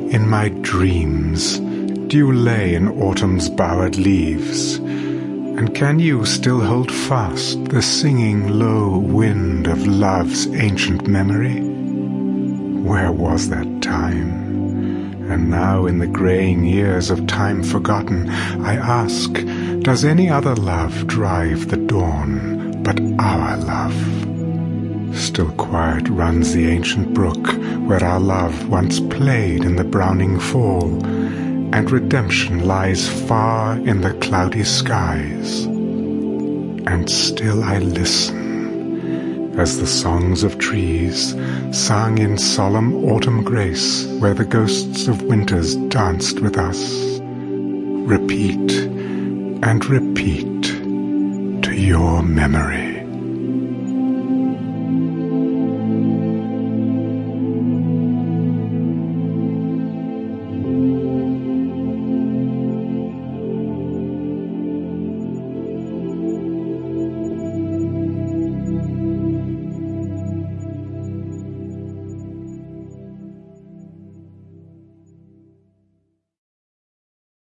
In my dreams, do you lay in autumn's bowered leaves? And can you still hold fast the singing low wind of love's ancient memory? Where was that time? And now in the graying years of time forgotten, I ask, does any other love drive the dawn but our love? Still quiet runs the ancient brook where our love once played in the browning fall, and redemption lies far in the cloudy skies. And still I listen as the songs of trees, sung in solemn autumn grace, where the ghosts of winters danced with us, repeat and repeat to your memory.